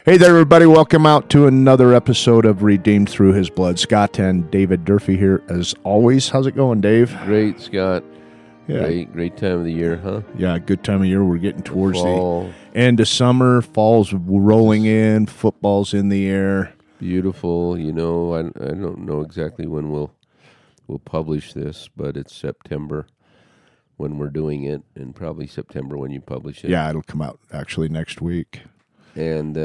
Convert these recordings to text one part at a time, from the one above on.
Hey there, everybody. Welcome out to another episode of Redeemed Through His Blood. Scott and David Durfee here, as always. How's it going, Dave? Great, Scott. Yeah. Great time of the year, huh? Yeah, good time of year. We're getting towards Fall. the end of summer. Fall's rolling in. Football's in the air. Beautiful. You know, I don't know exactly when we'll publish this, but it's September when we're doing it, and probably September when you publish it. Yeah, it'll come out actually next week. And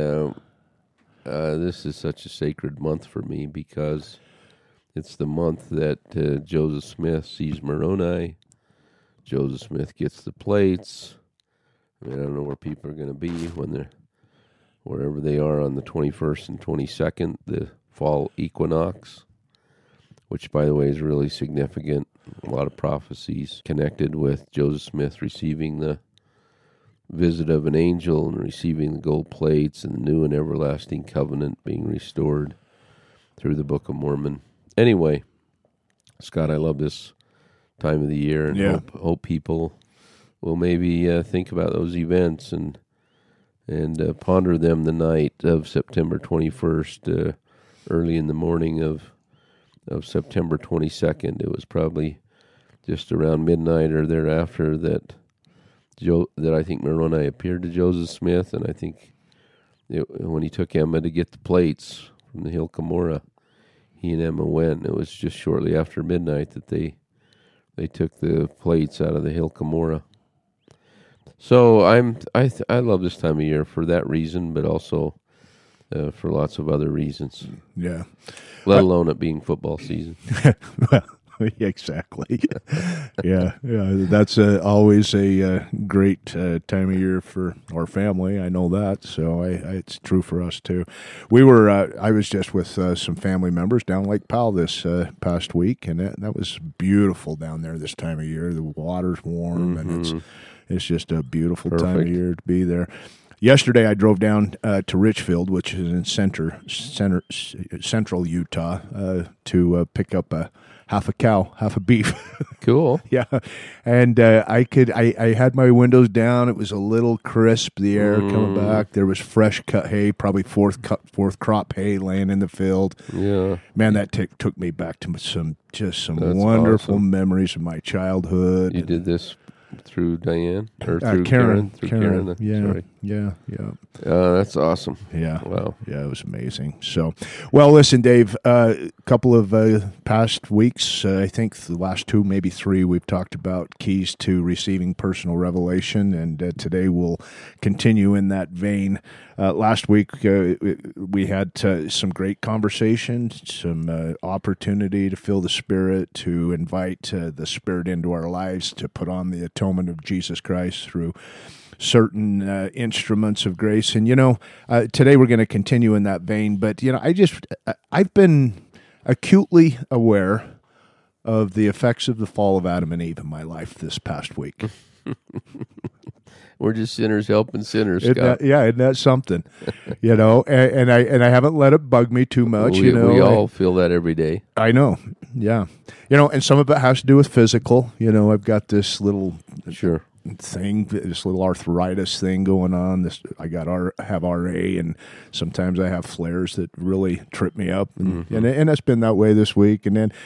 this is such a sacred month for me because it's the month that Joseph Smith sees Moroni. Joseph Smith gets the plates. I don't know where people are going to be when they're wherever they are on the 21st and 22nd, the fall equinox, which, by the way, is really significant. A lot of prophecies connected with Joseph Smith receiving the visit of an angel and receiving the gold plates and the new and everlasting covenant being restored through the Book of Mormon. Anyway, Scott, I love this time of the year and hope people will maybe think about those events and ponder them the night of September 21st, early in the morning of September 22nd. It was probably just around midnight or thereafter that I think Moroni appeared to Joseph Smith, and I think when he took Emma to get the plates from the Hill Cumorah, he and Emma went. It was just shortly after midnight that they took the plates out of the Hill Cumorah. So I love this time of year for that reason, but also for lots of other reasons. Yeah, let alone it being football season. Well, exactly. Yeah. That's always a great time of year for our family. I know that, so it's true for us too. We were. I was just with some family members down Lake Powell this past week, and that was beautiful down there this time of year. The water's warm, and it's just a beautiful time of year to be there. Yesterday, I drove down to Richfield, which is in central Utah, to pick up half a cow, half a beef. Cool. Yeah, and I had my windows down. It was a little crisp. The air coming back. There was fresh cut hay, probably fourth crop hay laying in the field. Yeah, man, that took me back to some That's wonderful awesome. memories of my childhood. You did this through Diane or Through Karen? Karen. Sorry. Yeah. That's awesome. Yeah. Wow. Yeah, it was amazing. So, well, listen, Dave, a couple of past weeks, I think the last two, maybe three, we've talked about keys to receiving personal revelation, and today we'll continue in that vein. Last week, we had some great conversations, some opportunity to feel the Spirit, to invite the Spirit into our lives, to put on the atonement of Jesus Christ through certain instruments of grace. And, today we're going to continue in that vein. But, I've been acutely aware of the effects of the fall of Adam and Eve in my life this past week. We're just sinners helping sinners, Scott. Isn't that something? And I haven't let it bug me too much. We all feel that every day. I know. Yeah. And some of it has to do with physical. I've got this little thing, this little arthritis thing going on. I have RA, and sometimes I have flares that really trip me up, and it's been that way this week. And then,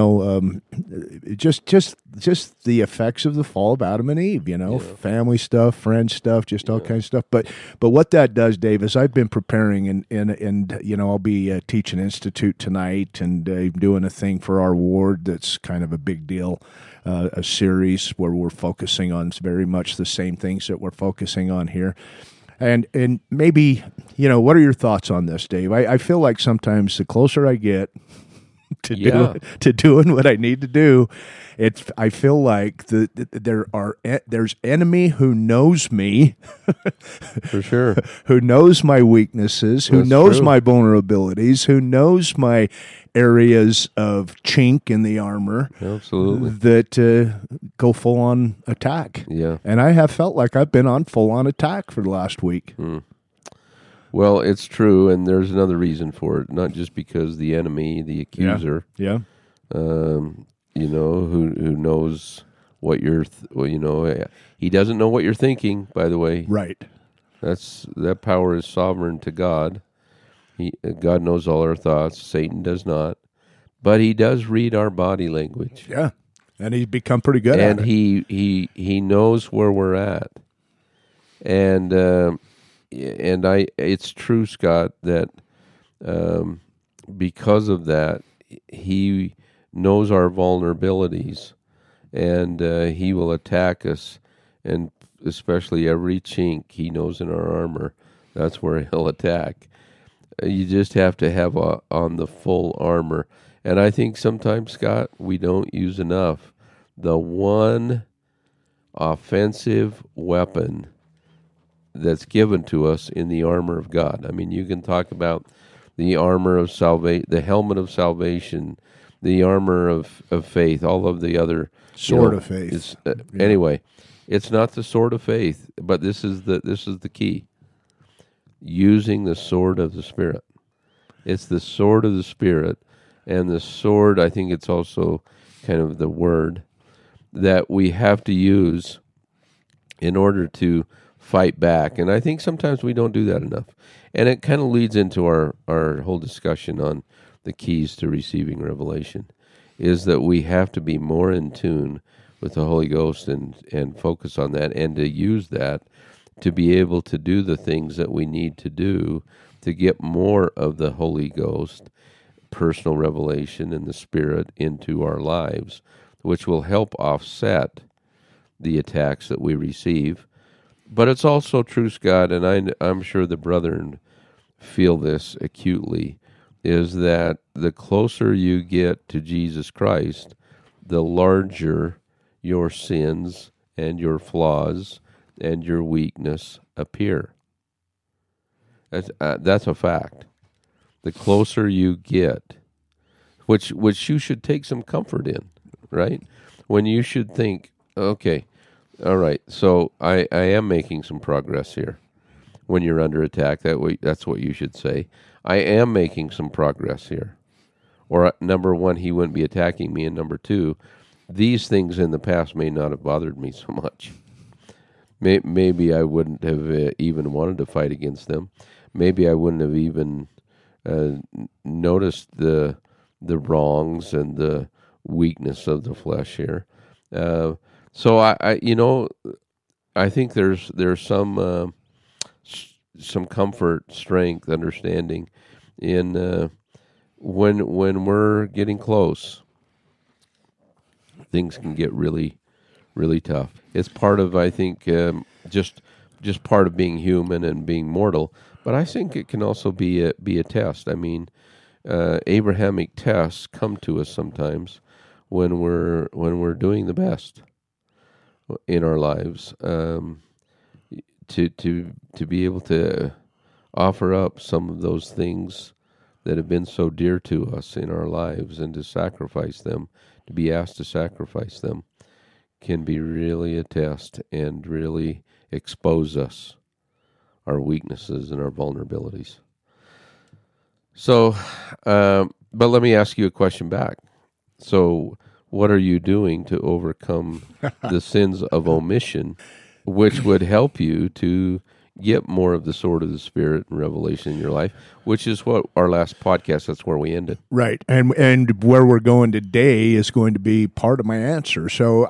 just the effects of the fall of Adam and Eve. Family stuff, friend stuff, just all kinds of stuff. But what that does, Dave, is I've been preparing, and I'll be teaching Institute tonight, and doing a thing for our ward that's kind of a big deal. A series where we're focusing on very much the same things that we're focusing on here. And maybe, what are your thoughts on this, Dave? I feel like sometimes the closer I get to doing what I need to do, I feel like there's enemy who knows me, for sure, who knows my weaknesses, who knows my vulnerabilities, who knows my areas of chink in the armor, absolutely, that go full on attack. Yeah, and I have felt like I've been on full on attack for the last week. Well, it's true, and there's another reason for it. Not just because the enemy, the accuser, who knows what you're, he doesn't know what you're thinking. By the way, right? That power is sovereign to God. God knows all our thoughts. Satan does not. But he does read our body language. Yeah. And he's become pretty good at it. And he knows where we're at. And it's true, Scott, that because of that, he knows our vulnerabilities, and he will attack us, and especially every chink he knows in our armor, that's where he'll attack. You just have to have on the full armor. And I think sometimes, Scott, we don't use enough the one offensive weapon that's given to us in the armor of God. I mean, you can talk about the armor of salvation, the helmet of salvation, the armor of faith, all of the other sword of faith. Anyway, it's not the sword of faith, but this is the key. Using the sword of the Spirit. It's the sword of the Spirit, and the sword, I think it's also kind of the word that we have to use in order to fight back. And I think sometimes we don't do that enough. And it kind of leads into our whole discussion on the keys to receiving revelation, is that we have to be more in tune with the Holy Ghost and focus on that, and to use that to be able to do the things that we need to do to get more of the Holy Ghost, personal revelation and the Spirit into our lives, which will help offset the attacks that we receive. But it's also true, Scott, and I'm sure the brethren feel this acutely, is that the closer you get to Jesus Christ, the larger your sins and your flaws and your weakness appear. That's a fact. The closer you get, which you should take some comfort in, right? When you should think, okay, all right, so I am making some progress here. When you're under attack, that's what you should say. I am making some progress here. Or number one, he wouldn't be attacking me, and number two, these things in the past may not have bothered me so much. Maybe I wouldn't have even wanted to fight against them. Maybe I wouldn't have even noticed the wrongs and the weakness of the flesh here. So I think there's some comfort, strength, understanding in when we're getting close. Things can get really, really tough. It's part of, I think, just part of being human and being mortal. But I think it can also be a test. I mean, Abrahamic tests come to us sometimes when we're doing the best in our lives. To be able to offer up some of those things that have been so dear to us in our lives, and to sacrifice them, to be asked to sacrifice them, can be really a test and really expose us, our weaknesses and our vulnerabilities. So, but let me ask you a question back. So, what are you doing to overcome the sins of omission, which would help you to get more of the sword of the Spirit and revelation in your life, which is what our last podcast, that's where we ended. Right. And where we're going today is going to be part of my answer. So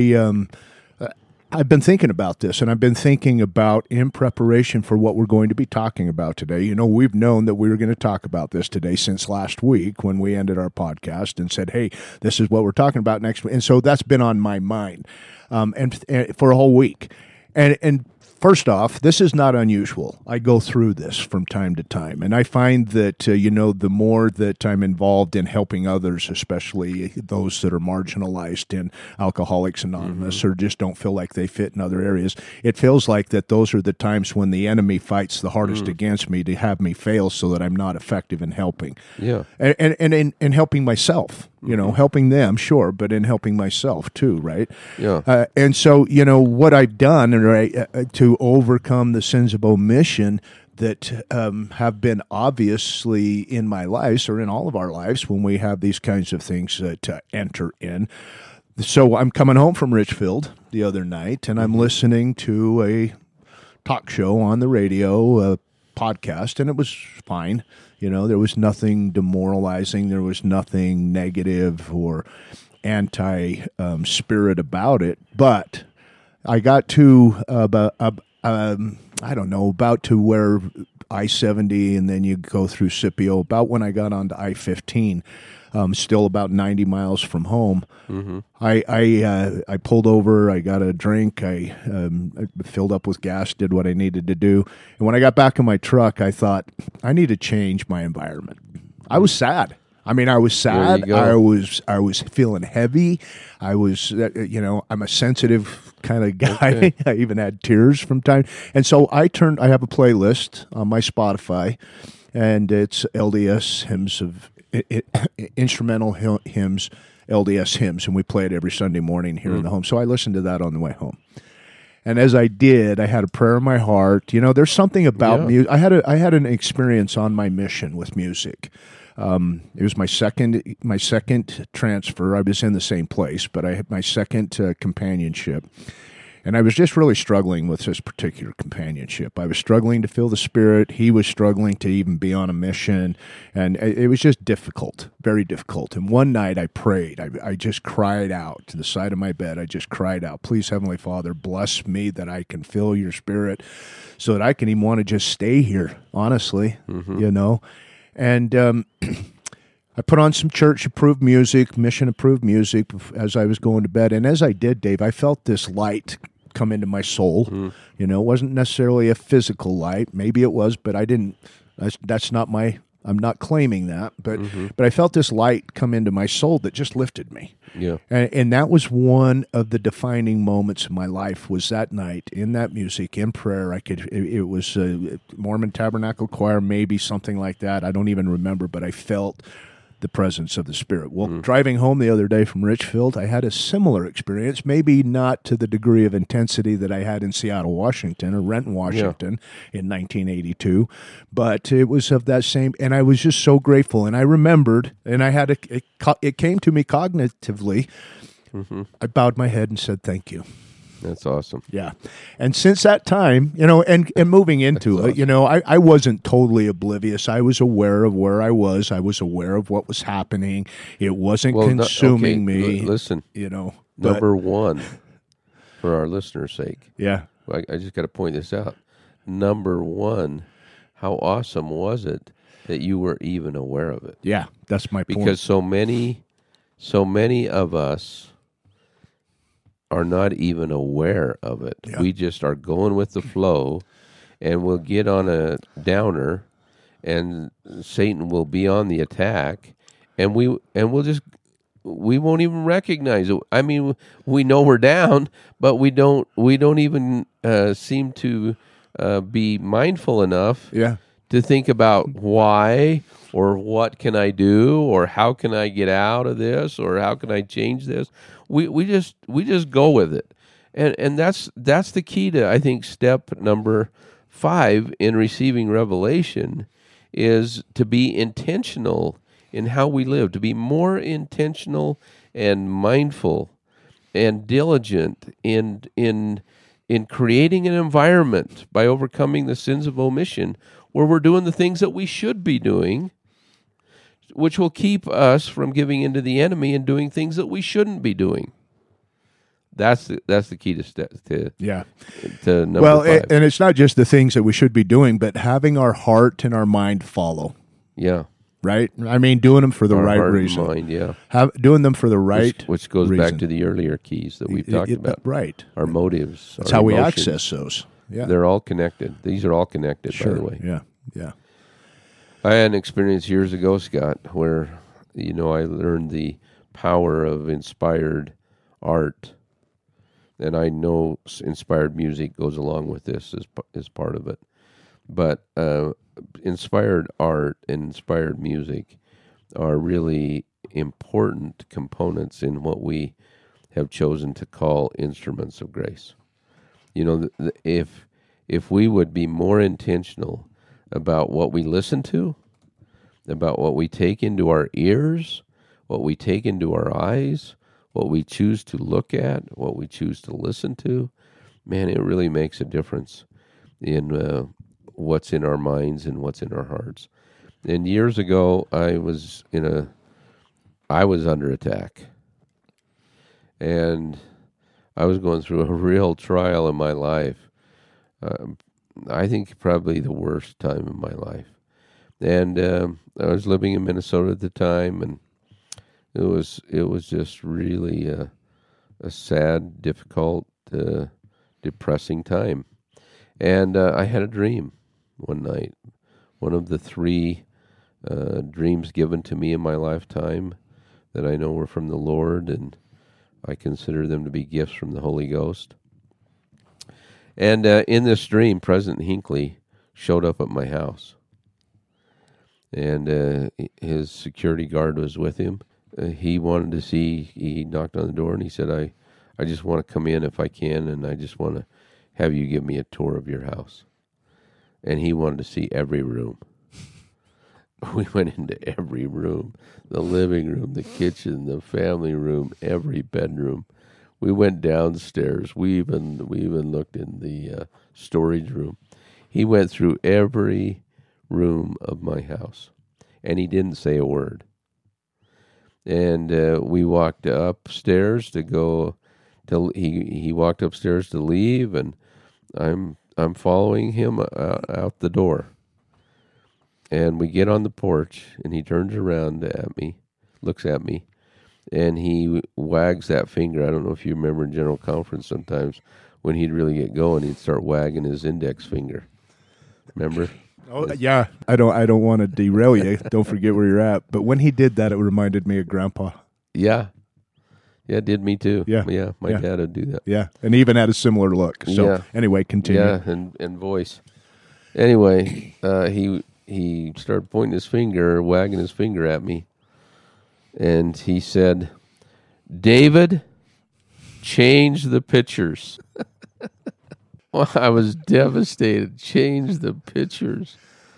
I've been thinking about this, and I've been thinking about in preparation for what we're going to be talking about today. You know, we've known that we were going to talk about this today since last week when we ended our podcast and said, hey, this is what we're talking about next week. And so that's been on my mind and for a whole week. And first off, this is not unusual. I go through this from time to time, and I find that, the more that I'm involved in helping others, especially those that are marginalized in Alcoholics Anonymous or just don't feel like they fit in other areas, it feels like that those are the times when the enemy fights the hardest against me to have me fail so that I'm not effective in helping. Yeah. And in helping myself, helping them, sure, but in helping myself too, right? Yeah. And so, what I've done to overcome the sins of omission that have been obviously in my lives or in all of our lives when we have these kinds of things to enter in. So I'm coming home from Richfield the other night, and I'm listening to a talk show on the radio, podcast, and it was fine. There was nothing demoralizing. There was nothing negative or anti-spirit about it. But I got to about to where I-70, and then you go through Scipio. About when I got onto I-15, still about 90 miles from home. Mm-hmm. I pulled over. I got a drink. I filled up with gas. Did what I needed to do. And when I got back in my truck, I thought I need to change my environment. I was sad. I was sad. I was feeling heavy. I was, I'm a sensitive kind of guy. Okay. I even had tears from time. And so I have a playlist on my Spotify, and it's LDS hymns of instrumental hymns, LDS hymns, and we play it every Sunday morning here in the home. So I listened to that on the way home. And as I did, I had a prayer in my heart. There's something about music. I had an experience on my mission with music. It was my second transfer. I was in the same place, but I had my second companionship. And I was just really struggling with this particular companionship. I was struggling to feel the Spirit. He was struggling to even be on a mission. And it was just difficult, very difficult. And one night I prayed. I just cried out to the side of my bed. I just cried out, please, Heavenly Father, bless me that I can feel your Spirit so that I can even want to just stay here, honestly, And I put on some church-approved music, mission-approved music as I was going to bed. And as I did, Dave, I felt this light come into my soul. It wasn't necessarily a physical light. Maybe it was, but I didn't. That's not I'm not claiming that. But I felt this light come into my soul that just lifted me. Yeah. And that was one of the defining moments of my life, was that night in that music, in prayer. It was a Mormon Tabernacle Choir, maybe something like that. I don't even remember, but I felt the presence of the Spirit. Well, driving home the other day from Richfield, I had a similar experience, maybe not to the degree of intensity that I had in Seattle, Washington, or Renton, Washington in 1982, but it was of that same, and I was just so grateful, and I remembered, and I had it came to me cognitively. I bowed my head and said, thank you. That's awesome. Yeah. And since that time, and moving into it, awesome. I wasn't totally oblivious. I was aware of where I was. I was aware of what was happening. It wasn't consuming me. Listen, But, number one, for our listeners' sake. Yeah. I just got to point this out. Number one, how awesome was it that you were even aware of it? Yeah, that's my point. Because so many of us are not even aware of it. Yeah. We just are going with the flow, and we'll get on a downer, and Satan will be on the attack, and we won't even recognize it. I mean, we know we're down, but we don't even seem to be mindful enough to think about why or what can I do or how can I get out of this or how can I change this. We just go with it, and that's the key to, I think, step number 5 in receiving revelation, is to be intentional in how we live, to be more intentional and mindful and diligent in creating an environment by overcoming the sins of omission where we're doing the things that we should be doing, which will keep us from giving into the enemy and doing things that we shouldn't be doing. That's the key to number 5. And it's not just the things that we should be doing, but having our heart and our mind follow. Yeah. Right? I mean, doing them for the right reason. Mind, yeah. Doing them for the right which goes reason. back to the earlier keys that we've talked about. Right. Our motives. That's our how emotions. we access those. Yeah. They're all connected. These are all connected, by the way. Yeah. Yeah. I had an experience years ago, Scott, where, I learned the power of inspired art. And I know inspired music goes along with this as part of it. But inspired art and inspired music are really important components in what we have chosen to call instruments of grace. If we would be more intentional about what we listen to, about what we take into our ears, what we take into our eyes, what we choose to look at, what we choose to listen to, man, it really makes a difference. in what's in our minds and what's in our hearts. And years ago, I was under attack, and I was going through a real trial in my life. I think probably the worst time in my life. And I was living in Minnesota at the time, and it was just really a sad, difficult, depressing time. And I had a dream one night, one of the three dreams given to me in my lifetime that I know were from the Lord, and I consider them to be gifts from the Holy Ghost. And in this dream, President Hinckley showed up at my house, and his security guard was with him. He knocked on the door, and he said, I just want to come in if I can, and I just want to have you give me a tour of your house. And he wanted to see every room. We went into every room, the living room, the kitchen, the family room, every bedroom. We went downstairs. We even looked in the storage room. He went through every room of my house, and he didn't say a word. And we walked upstairs to go. He walked upstairs to leave, and I'm following him out the door. And we get on the porch, and he turns around at me, looks at me, and he wags that finger. I don't know if you remember in General Conference sometimes when he'd really get going, he'd start wagging his index finger. Remember? Oh yeah, I don't want to derail you. Don't forget where you're at. But when he did that, it reminded me of Grandpa. Yeah, it did me too. Yeah, my dad would do that. Yeah, and he even had a similar look. So anyway, continue. Yeah, and voice. Anyway, he started pointing his finger, wagging his finger at me, and he said, "David, change the pictures." Well, I was devastated. Change the pictures.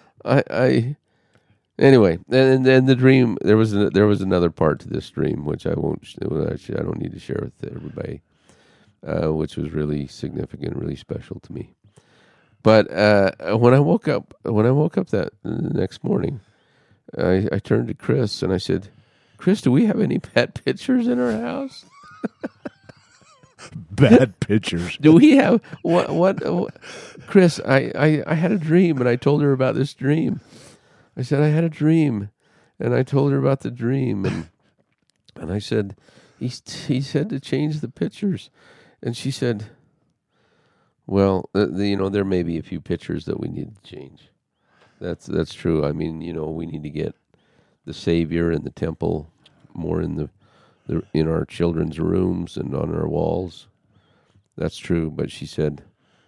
Anyway, and then the dream. There was another part to this dream which I won't. Actually, I don't need to share with everybody, which was really significant, really special to me. But when I woke up that next morning, I turned to Chris and I said, "Chris, do we have any pet pictures in our house?" Bad pictures. Do we have what? Chris, I had a dream, and I told her about this dream. I said I had a dream, and I told her about the dream, and I said he said to change the pictures, and she said, "Well, there may be a few pictures that we need to change. That's true. I mean, we need to get the Savior in the temple more in our children's rooms and on our walls. That's true." But she said,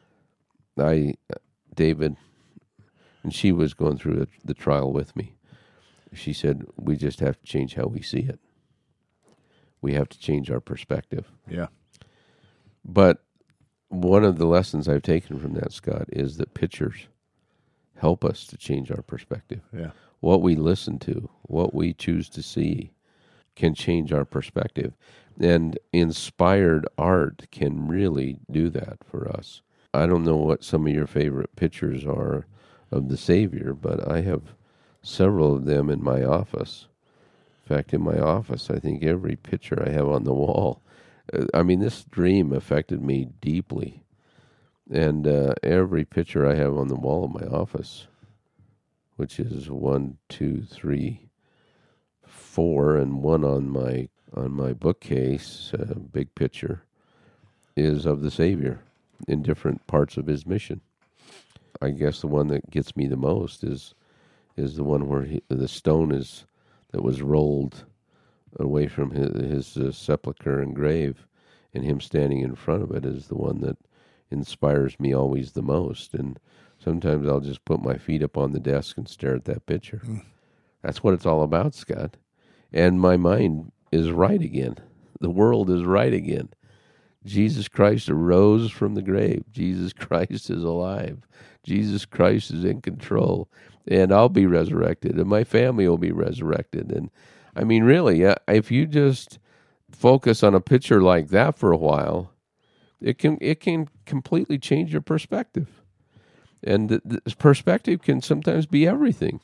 David, and she was going through the trial with me. She said, we just have to change how we see it. We have to change our perspective. Yeah. But one of the lessons I've taken from that, Scott, is that pictures help us to change our perspective. Yeah. What we listen to, what we choose to see, can change our perspective. And inspired art can really do that for us. I don't know what some of your favorite pictures are of the Savior, but I have several of them in my office. In fact, in my office, I think every picture I have on the wall. This dream affected me deeply. And every picture I have on the wall of my office, which is 1, 2, 3, 4, and one on my bookcase, big picture, is of the Savior in different parts of his mission. I guess the one that gets me the most is the one where the stone that was rolled away from his sepulcher and grave, and him standing in front of it is the one that inspires me always the most. And sometimes I'll just put my feet up on the desk and stare at that picture. That's what it's all about, Scott. And my mind is right again. The world is right again. Jesus Christ arose from the grave. Jesus Christ is alive. Jesus Christ is in control. And I'll be resurrected, and my family will be resurrected. And really, if you just focus on a picture like that for a while, it can completely change your perspective. And the perspective can sometimes be everything.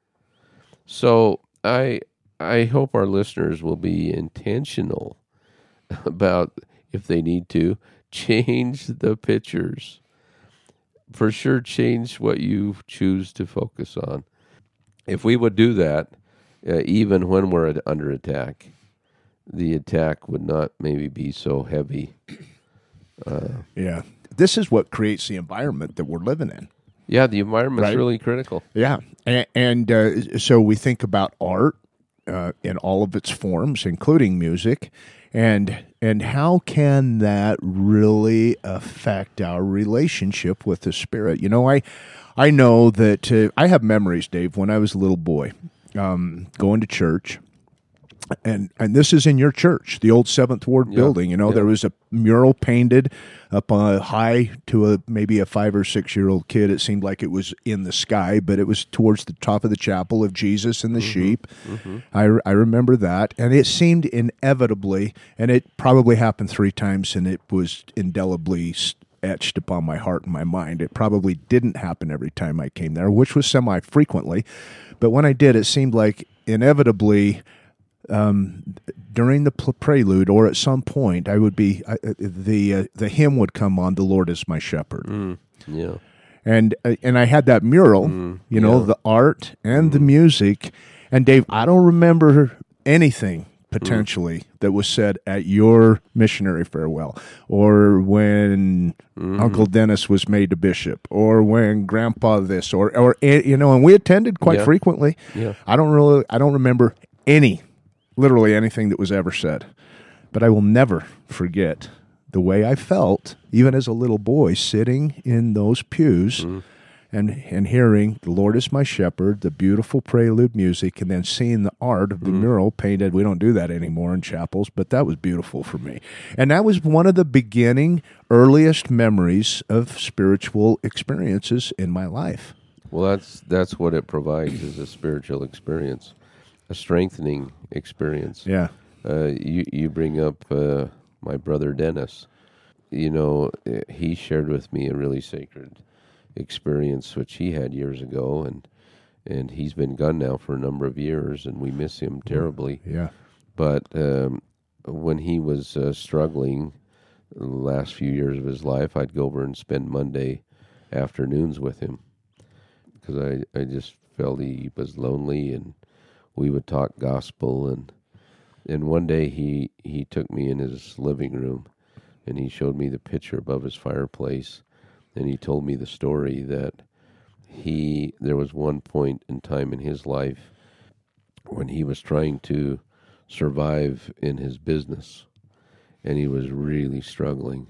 So I hope our listeners will be intentional about, if they need to, change the pictures. For sure, change what you choose to focus on. If we would do that, even when we're under attack, the attack would not maybe be so heavy. Yeah. This is what creates the environment that we're living in. Yeah, the environment's Right. really critical. Yeah. And so we think about art in all of its forms, including music, and how can that really affect our relationship with the Spirit? You know, I know that I have memories, Dave, when I was a little boy, going to church. And this is in your church, the old Seventh Ward building. You know, there was a mural painted up high to maybe a 5 or 6 year old kid. It seemed like it was in the sky, but it was towards the top of the chapel of Jesus and the sheep. I remember that, and it seemed inevitably, and it probably happened 3 times, and it was indelibly etched upon my heart and my mind. It probably didn't happen every time I came there, which was semi-frequently, but when I did, it seemed like inevitably during the prelude or at some point, I would be the hymn would come on, "The Lord is my shepherd," Yeah. and I had that mural, you know, the art and the music. And Dave, I don't remember anything potentially that was said at your missionary farewell, or when Uncle Dennis was made a bishop, or when Grandpa this, or you know, and we attended quite frequently. Yeah. I don't remember literally anything that was ever said. But I will never forget the way I felt, even as a little boy, sitting in those pews and hearing "The Lord is my shepherd," the beautiful prelude music, and then seeing the art of the mural painted. We don't do that anymore in chapels, but that was beautiful for me. And that was one of the beginning, earliest memories of spiritual experiences in my life. Well, that's what it provides, is a spiritual experience, a strengthening experience. Yeah. You bring up my brother Dennis. You know, he shared with me a really sacred experience which he had years ago, and he's been gone now for a number of years, and we miss him terribly. Yeah. But when he was struggling the last few years of his life, I'd go over and spend Monday afternoons with him, because I just felt he was lonely, and we would talk gospel. And one day he took me in his living room, and he showed me the picture above his fireplace, and he told me the story that there was one point in time in his life when he was trying to survive in his business, and he was really struggling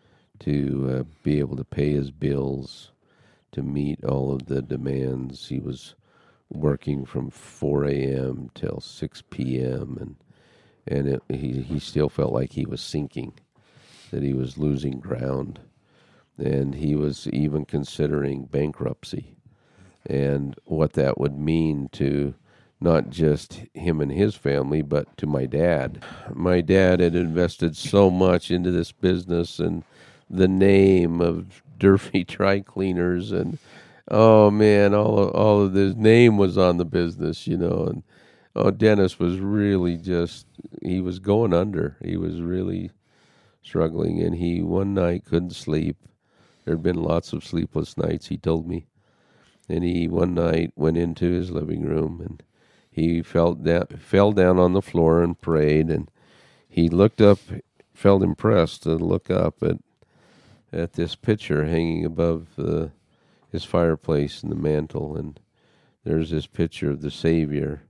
to be able to pay his bills, to meet all of the demands. He was working from 4 a.m. till 6 p.m., and he still felt like he was sinking, that he was losing ground, and he was even considering bankruptcy and what that would mean to not just him and his family, but to my dad. My dad had invested so much into this business and the name of Durfee Dry Cleaners, and oh man, all of his name was on the business, you know. And Dennis was really he was going under. He was really struggling, and he one night couldn't sleep. There'd been lots of sleepless nights, he told me. And he one night went into his living room, and he fell down on the floor and prayed, and he looked up, felt impressed to look up at this picture hanging above his fireplace in the mantle, and there's this picture of the Savior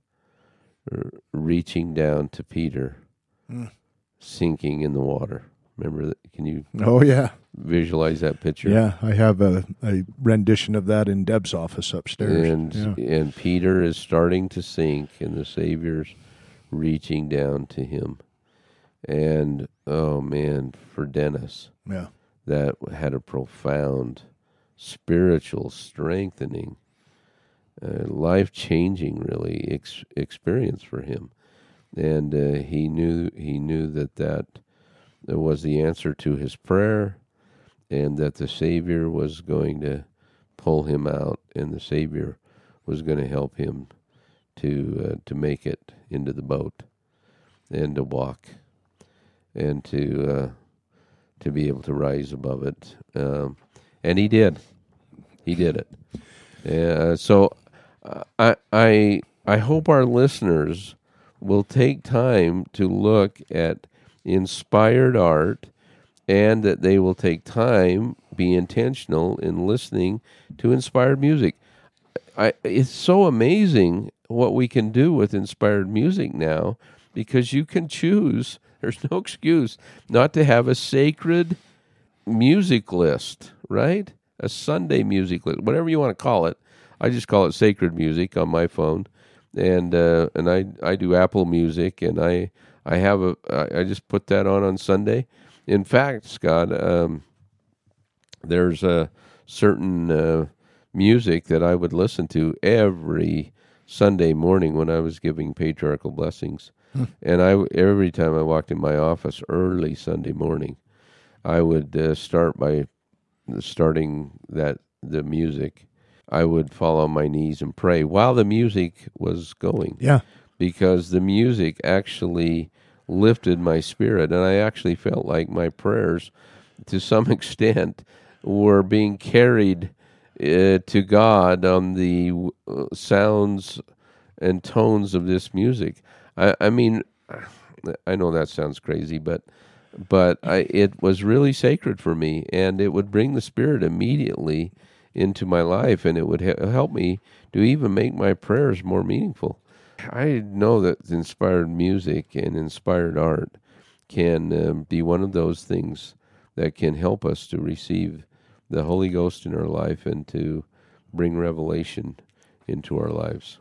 reaching down to Peter, sinking in the water. Remember that? Can you visualize that picture? Yeah, I have a rendition of that in Deb's office upstairs. And Peter is starting to sink, and the Savior's reaching down to him. And, oh man, for Dennis, that had a profound spiritual strengthening, life-changing, really, experience for him. And he knew that was the answer to his prayer, and that the Savior was going to pull him out, and the Savior was going to help him to make it into the boat and to walk and to be able to rise above it. And he did. He did it. So I hope our listeners will take time to look at inspired art, and that they will take time, be intentional in listening to inspired music. It's so amazing what we can do with inspired music now, because you can choose. There's no excuse not to have a sacred music list, right? A Sunday music list, whatever you want to call it. I just call it sacred music on my phone, and I do Apple Music, and I just put that on Sunday. In fact, Scott, there's a certain music that I would listen to every Sunday morning when I was giving patriarchal blessings. And every time I walked in my office early Sunday morning, I would start by starting the music. I would fall on my knees and pray while the music was going. Yeah. Because the music actually lifted my spirit, and I actually felt like my prayers, to some extent, were being carried to God on the sounds and tones of this music. I mean, I know that sounds crazy, but it was really sacred for me, and it would bring the Spirit immediately into my life, and it would help me to even make my prayers more meaningful. I know that inspired music and inspired art can be one of those things that can help us to receive the Holy Ghost in our life and to bring revelation into our lives.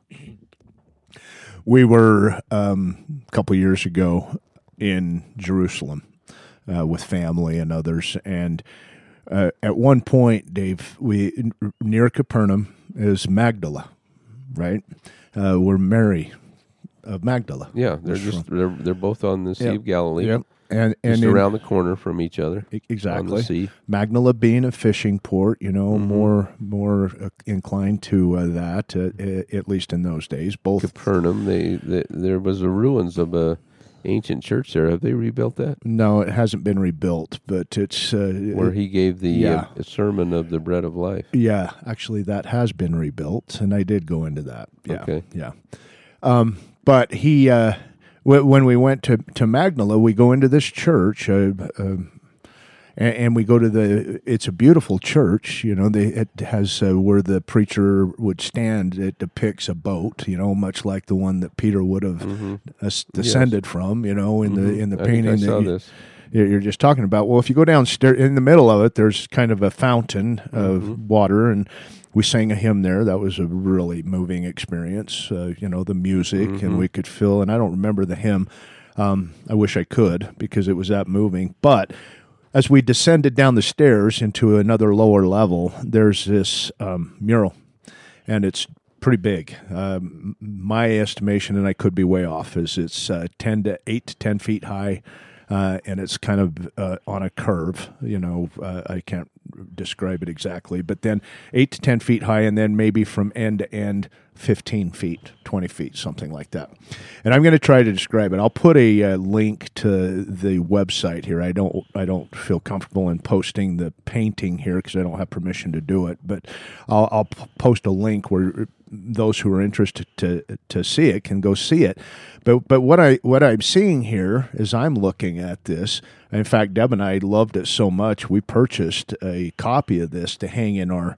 We were a couple years ago in Jerusalem with family and others, and at one point, Dave, we near Capernaum is Magdala, right? Where Mary of Magdala. Yeah, they're both on the Sea of Galilee. Yep. And just around the corner from each other. Exactly. On the sea. Magdala being a fishing port, more inclined to that, at least in those days. Both Capernaum, there was the ruins of a ancient church there. Have they rebuilt that? No, it hasn't been rebuilt, but it's where he gave the sermon of the bread of life. Yeah, actually, that has been rebuilt, and I did go into that. Yeah, okay. Yeah, but he. When we went to Magdala, we go into this church, and we go to it's a beautiful church. It has where the preacher would stand. It depicts a boat, much like the one that Peter would have descended from. In the painting. I saw this. You're just talking about. Well, if you go downstairs, in the middle of it, there's kind of a fountain of water, and we sang a hymn there. That was a really moving experience. The music, and we could feel. And I don't remember the hymn. I wish I could, because it was that moving. But as we descended down the stairs into another lower level, there's this mural, and it's pretty big. My estimation, and I could be way off, is it's 8 to 10 feet high. And it's kind of on a curve, I can't describe it exactly, but then 8 to 10 feet high, and then maybe from end to end 15 feet, 20 feet, something like that. And I'm going to try to describe it. I'll put a link to the website here. I don't feel comfortable in posting the painting here because I don't have permission to do it, but I'll post a link where those who are interested to see it can go see it. But what I'm seeing here as I'm looking at this, in fact, Deb and I loved it so much, we purchased a copy of this to hang in our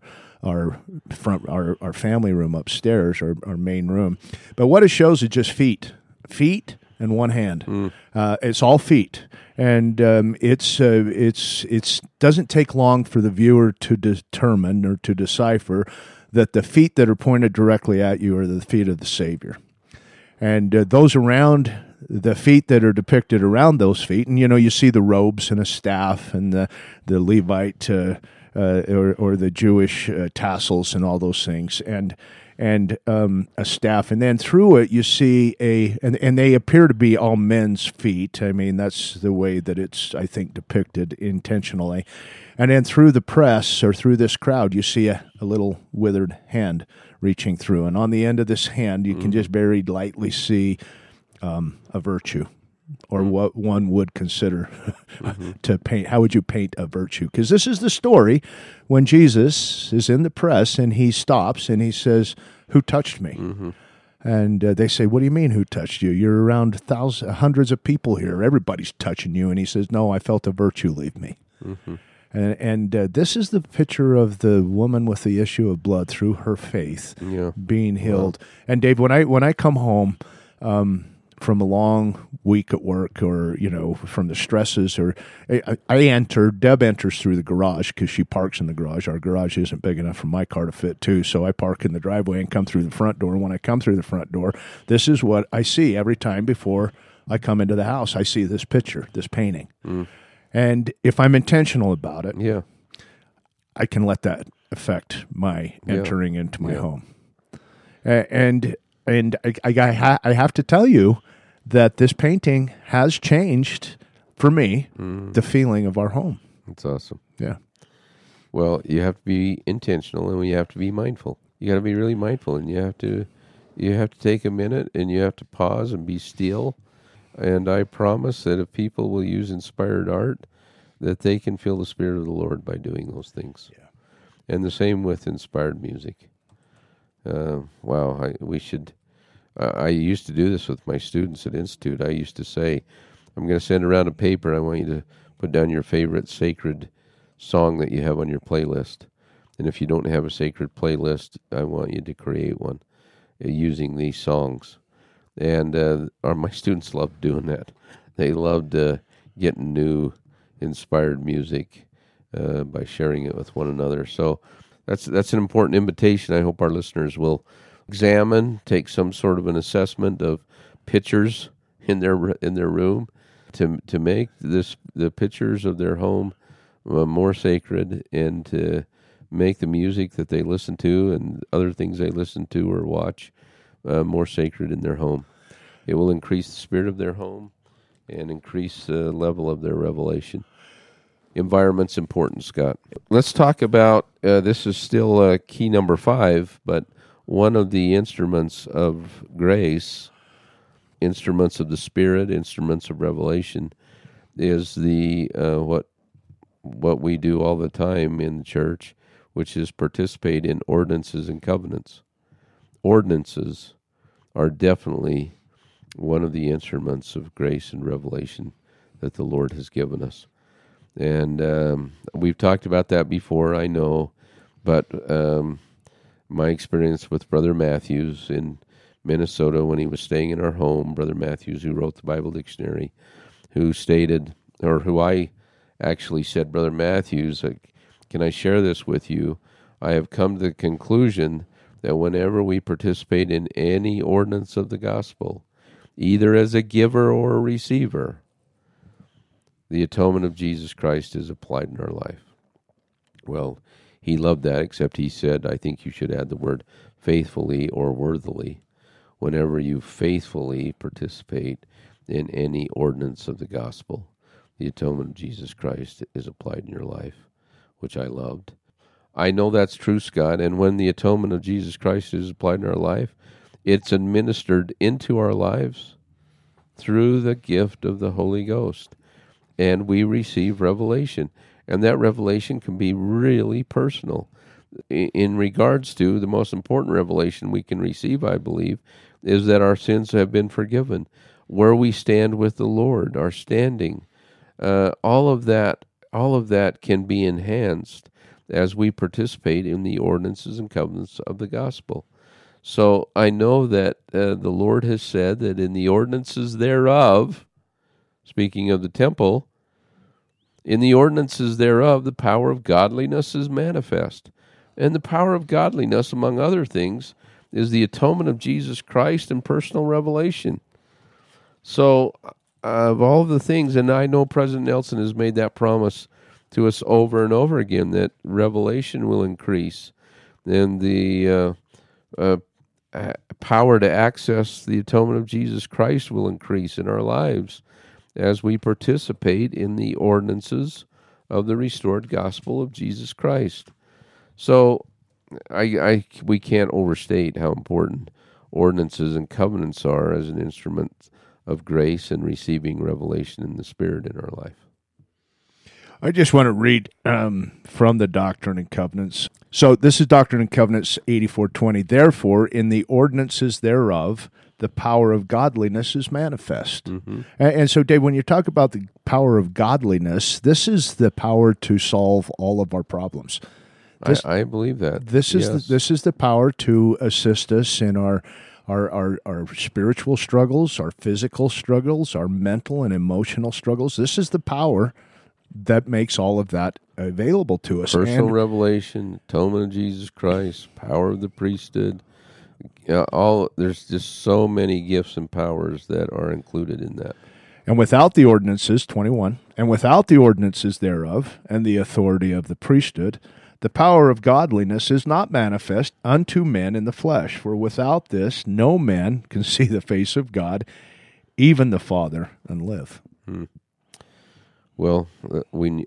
family room upstairs, our main room. But what it shows is just feet and one hand. It's all feet, and it's doesn't take long for the viewer to determine or to decipher that the feet that are pointed directly at you are the feet of the Savior. And those around the feet that are depicted around those feet, and you see the robes and a staff and the Levite or the Jewish tassels and all those things. And and a staff, and then through it you see and they appear to be all men's feet. I mean, that's the way that it's, I think, depicted intentionally. And then through the press, or through this crowd, you see a little withered hand reaching through, and on the end of this hand you can just very lightly see a virtue, or what one would consider to paint. How would you paint a virtue? Because this is the story when Jesus is in the press and he stops and he says, "Who touched me?" And they say, "What do you mean, who touched you? You're around hundreds of people here. Everybody's touching you." And he says, "No, I felt a virtue leave me." And this is the picture of the woman with the issue of blood through her faith being healed. Wow. And Dave, when I come home from a long week at work, or from the stresses, or Deb enters through the garage because she parks in the garage. Our garage isn't big enough for my car to fit too, so I park in the driveway and come through the front door. And when I come through the front door, this is what I see every time before I come into the house. I see this picture, this painting. And if I'm intentional about it, I can let that affect my entering into my home. And I have to tell you that this painting has changed, for me, the feeling of our home. That's awesome. Yeah. Well, you have to be intentional, and you have to be mindful. You got to be really mindful, and you have to take a minute, and you have to pause and be still. And I promise that if people will use inspired art, that they can feel the Spirit of the Lord by doing those things. Yeah. And the same with inspired music. We should. I used to do this with my students at Institute. I used to say, "I'm going to send around a paper. I want you to put down your favorite sacred song that you have on your playlist. And if you don't have a sacred playlist, I want you to create one using these songs." And my students loved doing that. They loved getting new inspired music by sharing it with one another. So that's an important invitation. I hope our listeners will examine, take some sort of an assessment of pictures in their room to make the pictures of their home more sacred, and to make the music that they listen to and other things they listen to or watch more sacred in their home. It will increase the spirit of their home and increase the level of their revelation. Environment's important, Scott. Let's talk about, this is still key number 5, but one of the instruments of grace, instruments of the Spirit, instruments of revelation, is the what we do all the time in the church, which is participate in ordinances and covenants. Ordinances are definitely one of the instruments of grace and revelation that the Lord has given us. And we've talked about that before, I know, but my experience with Brother Matthews in Minnesota when he was staying in our home, Brother Matthews, who wrote the Bible Dictionary, who stated, or who I actually said, "Brother Matthews, can I share this with you? I have come to the conclusion that whenever we participate in any ordinance of the gospel, either as a giver or a receiver, the atonement of Jesus Christ is applied in our life." Well, he loved that, except he said, "I think you should add the word faithfully or worthily. Whenever you faithfully participate in any ordinance of the gospel, the atonement of Jesus Christ is applied in your life," which I loved. I know that's true, Scott, and when the atonement of Jesus Christ is applied in our life, it's administered into our lives through the gift of the Holy Ghost, and we receive revelation. And that revelation can be really personal. In regards to the most important revelation we can receive, I believe, is that our sins have been forgiven, where we stand with the Lord, our standing. All of that can be enhanced as we participate in the ordinances and covenants of the gospel. So I know that the Lord has said that in the ordinances thereof, speaking of the temple, in the ordinances thereof, the power of godliness is manifest. And the power of godliness, among other things, is the atonement of Jesus Christ and personal revelation. So, of all the things, and I know President Nelson has made that promise to us over and over again, that revelation will increase, and the power to access the atonement of Jesus Christ will increase in our lives as we participate in the ordinances of the restored gospel of Jesus Christ. So we can't overstate how important ordinances and covenants are as an instrument of grace and receiving revelation in the Spirit in our life. I just want to read from the Doctrine and Covenants. So this is Doctrine and Covenants 84:20. Therefore, in the ordinances thereof, the power of godliness is manifest. Mm-hmm. And so, Dave, when you talk about the power of godliness, this is the power to solve all of our problems. I believe that. This is the power to assist us in our spiritual struggles, our physical struggles, our mental and emotional struggles. This is the power that makes all of that available to us. Personal revelation, atonement of Jesus Christ, power of the priesthood. There's just so many gifts and powers that are included in that. And without the ordinances, 21, and without the ordinances thereof, and the authority of the priesthood, the power of godliness is not manifest unto men in the flesh. For without this, no man can see the face of God, even the Father, and live. Well, we need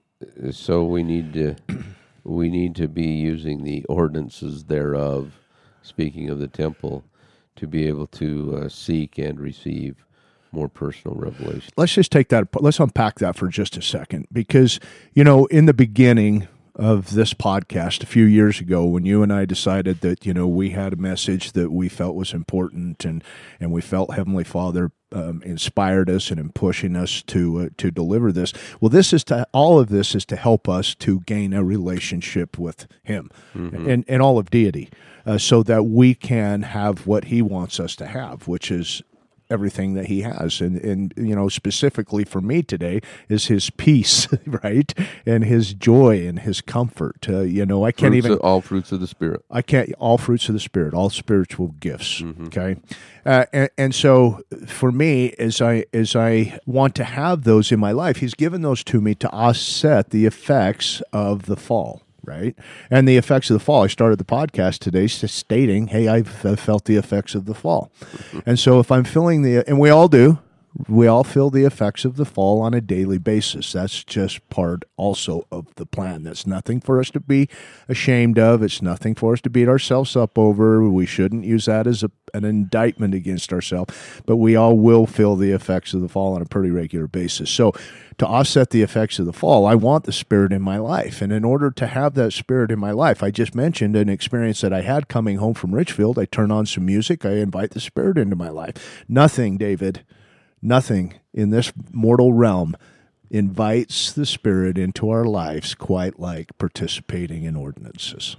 to be using the ordinances thereof, speaking of the temple, to be able to seek and receive more personal revelation. Let's just take that. Let's unpack that for just a second, because in the beginning of this podcast a few years ago, when you and I decided that we had a message that we felt was important, and we felt Heavenly Father inspired us and in pushing us to deliver this. Well, all of this is to help us to gain a relationship with Him, mm-hmm. and all of deity, so that we can have what He wants us to have, which is everything that He has. And specifically for me today is His peace, right? And His joy and His comfort. I can't even... all fruits of the Spirit. All fruits of the Spirit, all spiritual gifts, mm-hmm. Okay? And so for me, as I want to have those in my life, He's given those to me to offset the effects of the fall. Right? And the effects of the fall. I started the podcast today stating, hey, I've felt the effects of the fall. And so if I'm feeling and we all do, we all feel the effects of the fall on a daily basis. That's just part also of the plan. That's nothing for us to be ashamed of. It's nothing for us to beat ourselves up over. We shouldn't use that as an indictment against ourselves. But we all will feel the effects of the fall on a pretty regular basis. So to offset the effects of the fall, I want the Spirit in my life. And in order to have that Spirit in my life, I just mentioned an experience that I had coming home from Richfield. I turn on some music. I invite the Spirit into my life. Nothing, David, nothing in this mortal realm invites the Spirit into our lives quite like participating in ordinances.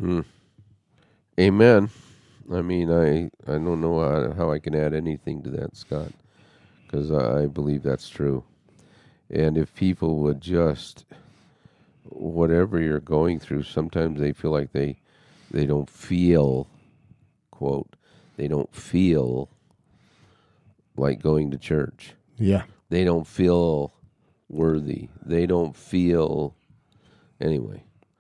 Amen. I mean, I don't know how I can add anything to that, Scott, because I believe that's true. And if people would just, whatever you're going through, sometimes they feel like they don't feel, quote, they don't feel like going to church. Yeah. They don't feel worthy. They don't feel, anyway.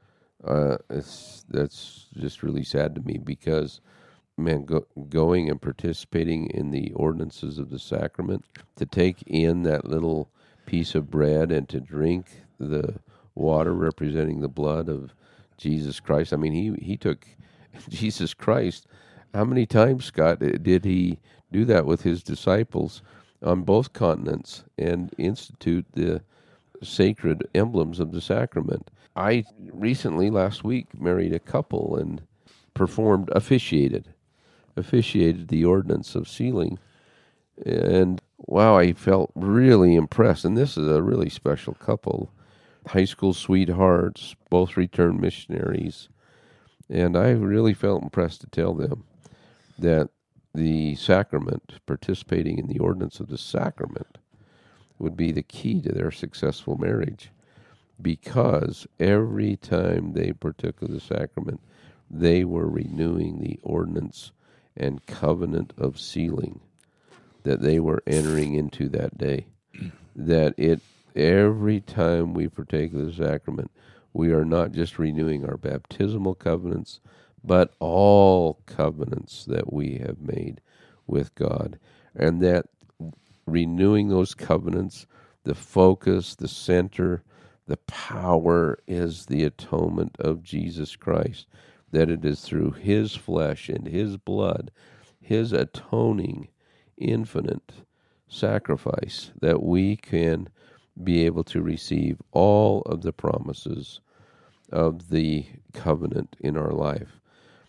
That's just really sad to me because, man, going and participating in the ordinances of the sacrament, to take in that little piece of bread and to drink the water representing the blood of Jesus Christ. I mean, he took Jesus Christ. How many times, Scott, did He do that with His disciples on both continents and institute the sacred emblems of the sacrament? I recently, last week, married a couple and officiated the ordinance of sealing. And wow, I felt really impressed. And this is a really special couple, high school sweethearts, both returned missionaries. And I really felt impressed to tell them that the sacrament, participating in the ordinance of the sacrament, would be the key to their successful marriage. Because every time they partook of the sacrament, they were renewing the ordinance and covenant of sealing that they were entering into that day. That every time we partake of the sacrament, we are not just renewing our baptismal covenants, but all covenants that we have made with God. And that renewing those covenants, the focus, the center, the power is the atonement of Jesus Christ, that it is through his flesh and his blood, his atoning, infinite sacrifice, that we can be able to receive all of the promises of the covenant in our life.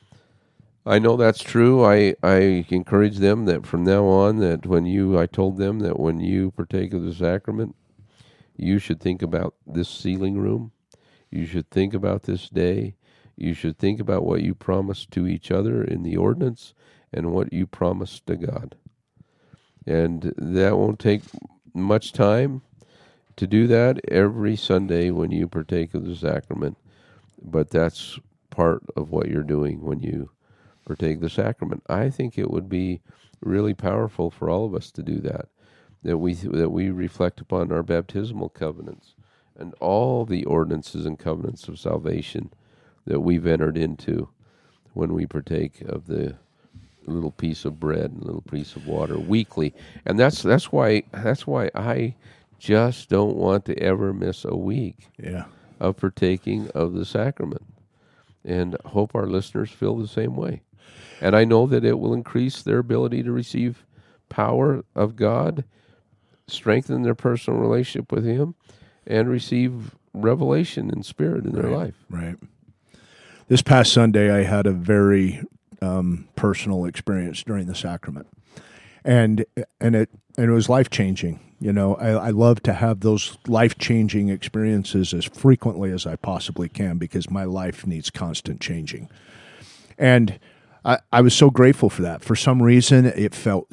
I know that's true. I encourage them that from now on, that I told them that when you partake of the sacrament, you should think about this sealing room. You should think about this day. You should think about what you promised to each other in the ordinance and what you promised to God. And that won't take much time to do that every Sunday when you partake of the sacrament. But that's part of what you're doing when you partake the sacrament. I think it would be really powerful for all of us to do that we reflect upon our baptismal covenants and all the ordinances and covenants of salvation that we've entered into when we partake of the little piece of bread and little piece of water weekly. And that's why I just don't want to ever miss a week of partaking of the sacrament. And hope our listeners feel the same way. And I know that it will increase their ability to receive power of God, strengthen their personal relationship with him, and receive revelation in spirit in their life. Right. This past Sunday, I had a very personal experience during the sacrament, and it was life-changing. You know, I love to have those life-changing experiences as frequently as I possibly can because my life needs constant changing. And I was so grateful for that. For some reason, it felt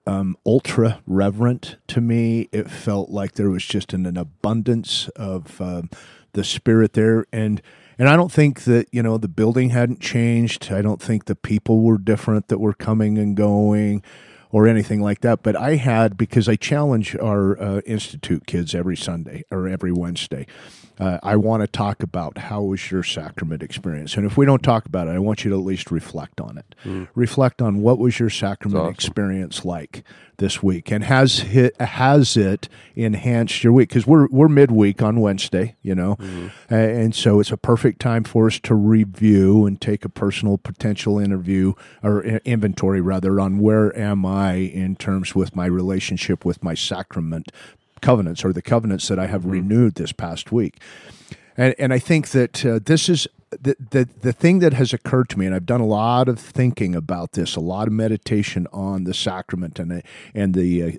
ultra reverent to me. It felt like there was just an abundance of the Spirit there. And I don't think that, the building hadn't changed. I don't think the people were different that were coming and going or anything like that. But I had, because I challenge our Institute kids every Sunday or every Wednesday, I want to talk about how was your sacrament experience. And if we don't talk about it, I want you to at least reflect on it. Reflect on what was your sacrament experience like this week, and has it enhanced your week? Because we're midweek on Wednesday, and so it's a perfect time for us to review and take a personal potential interview or inventory rather on where am I in terms with my relationship with my sacrament covenants, or the covenants that I have renewed this past week. And I think that this is the thing that has occurred to me, and I've done a lot of thinking about this, a lot of meditation on the sacrament and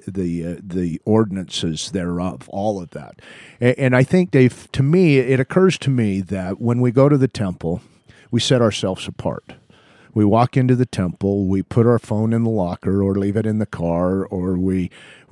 the ordinances thereof, all of that. And I think, Dave, to me, it occurs to me that when we go to the temple, we set ourselves apart. We walk into the temple, we put our phone in the locker or leave it in the car, or we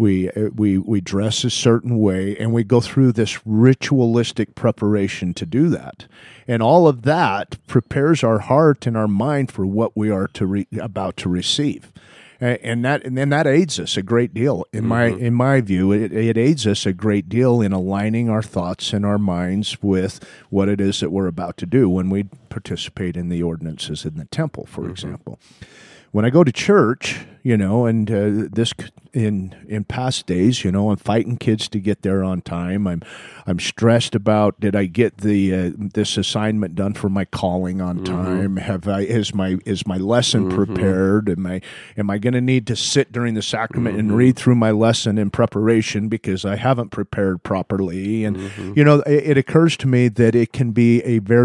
dress a certain way, and we go through this ritualistic preparation to do that. And all of that prepares our heart and our mind for what we are about to receive. And then that aids us a great deal. In my view, it aids us a great deal in aligning our thoughts and our minds with what it is that we're about to do when we participate in the ordinances in the temple, for example. When I go to church, and this in past days, I'm fighting kids to get there on time. I'm stressed about, did I get this assignment done for my calling on time? Is my lesson prepared? Am I going to need to sit during the sacrament and read through my lesson in preparation because I haven't prepared properly? And it occurs to me that it can be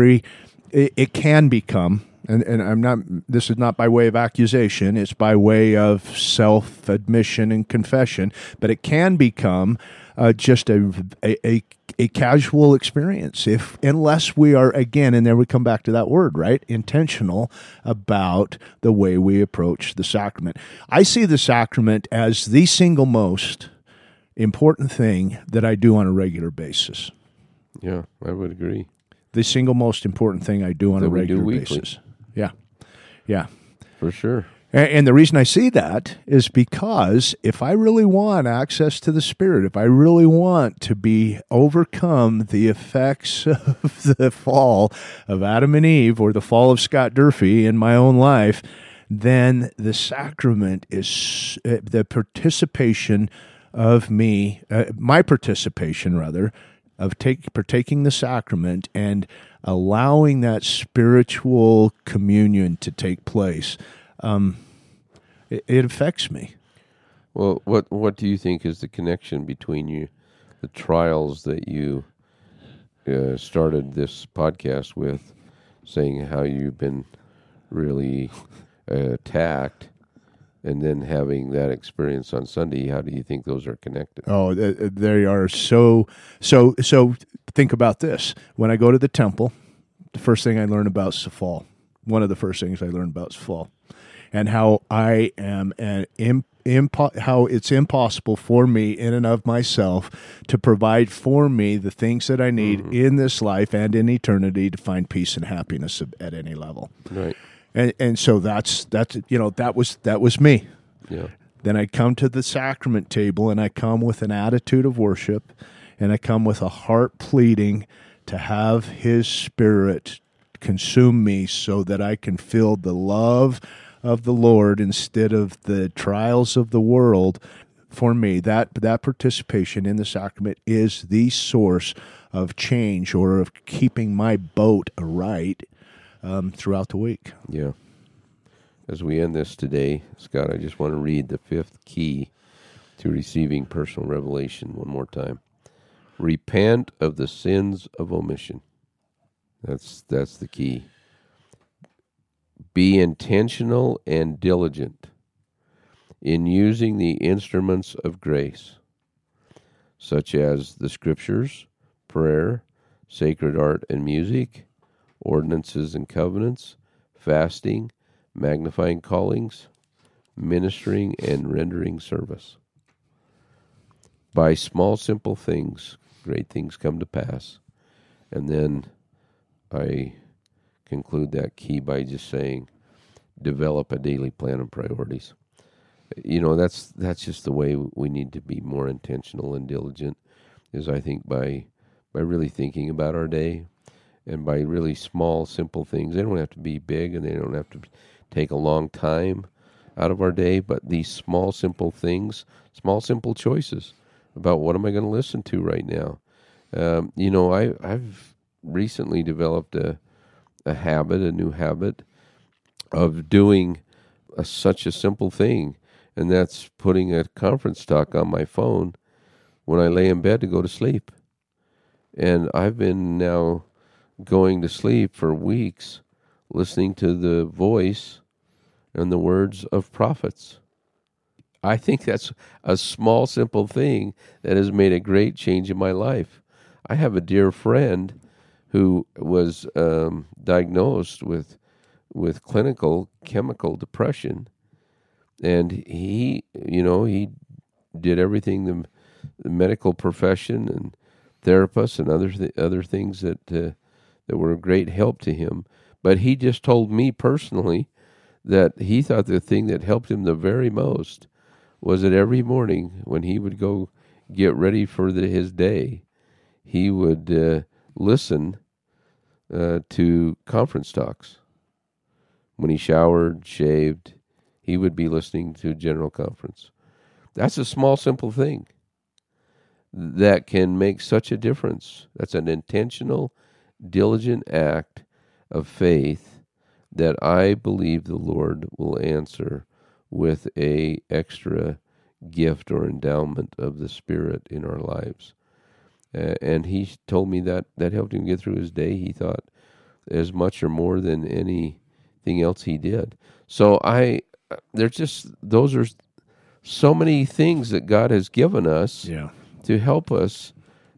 it can become. And I'm not. This is not by way of accusation. It's by way of self-admission and confession. But it can become just a casual experience unless we are, again, and there we come back to that word, right? Intentional about the way we approach the sacrament. I see the sacrament as the single most important thing that I do on a regular basis. Yeah, I would agree. The single most important thing I do on a regular basis. Yeah. For sure. And the reason I see that is because if I really want access to the Spirit, if I really want to be overcome the effects of the fall of Adam and Eve or the fall of Scott Durfee in my own life, then the sacrament is the participation of me, my participation rather, of partaking the sacrament and allowing that spiritual communion to take place. It affects me. Well, what do you think is the connection between the trials that you started this podcast with, saying how you've been really attacked, and then having that experience on Sunday? How do you think those are connected? Oh, they are so. Think about this. When I go to the temple, the first thing I learn about is the fall. One of the first things I learn about is fall, and how I am how it's impossible for me in and of myself to provide for me the things that I need in this life and in eternity to find peace and happiness at any level. Right. And so that's that was me. Yeah. Then I come to the sacrament table and I come with an attitude of worship, and I come with a heart pleading to have His Spirit consume me so that I can feel the love of the Lord instead of the trials of the world. For me, that participation in the sacrament is the source of change, or of keeping my boat aright throughout the week. Yeah. As we end this today, Scott, I just want to read the fifth key to receiving personal revelation one more time. Repent of the sins of omission. That's the key. Be intentional and diligent in using the instruments of grace, such as the Scriptures, prayer, sacred art and music, ordinances and covenants, fasting, magnifying callings, ministering, and rendering service. By small, simple things, great things come to pass. And then I conclude that key by just saying, develop a daily plan of priorities. That's just the way we need to be more intentional and diligent, is I think by really thinking about our day, and by really small, simple things. They don't have to be big, and they don't have to take a long time out of our day, but these small, simple things, small, simple choices about what am I going to listen to right now. I've recently developed a new habit of doing such a simple thing, and that's putting a conference talk on my phone when I lay in bed to go to sleep. And I've been now going to sleep for weeks listening to the voice and the words of prophets. I think that's a small, simple thing that has made a great change in my life. I have a dear friend who was diagnosed with clinical chemical depression, and he did everything the medical profession and therapists and other things that were a great help to him. But he just told me personally that he thought the thing that helped him the very most was that every morning when he would go get ready for his day, he would listen to conference talks. When he showered, shaved, he would be listening to general conference. That's a small, simple thing that can make such a difference. That's an intentional, diligent act of faith that I believe the Lord will answer with a extra gift or endowment of the Spirit in our lives. And he told me that helped him get through his day, he thought, as much or more than anything else he did. So those are so many things that God has given us to help us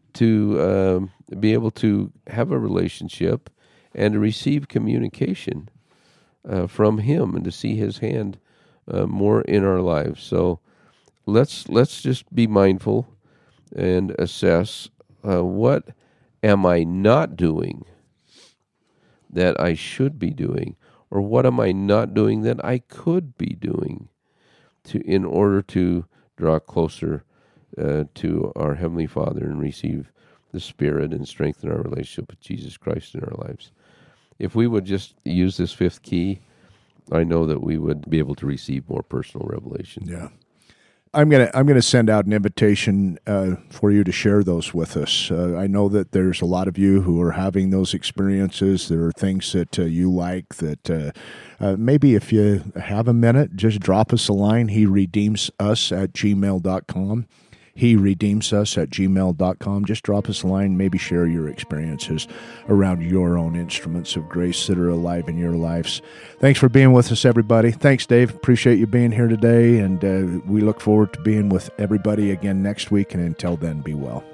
to be able to have a relationship and to receive communication from Him and to see His hand more in our lives. So let's just be mindful and assess what am I not doing that I should be doing, Or what am I not doing that I could be doing in order to draw closer to our Heavenly Father and receive the Spirit and strengthen our relationship with Jesus Christ in our lives? If we would just use this fifth key, I know that we would be able to receive more personal revelation. Yeah. I'm gonna send out an invitation for you to share those with us. I know that there's a lot of you who are having those experiences. There are things that you like that maybe if you have a minute, just drop us a line. HeRedeemsUs@gmail.com. HeRedeemsUs@gmail.com. Just drop us a line. Maybe share your experiences around your own instruments of grace that are alive in your lives. Thanks for being with us, everybody. Thanks, Dave. Appreciate you being here today, and we look forward to being with everybody again next week. And until then, be well.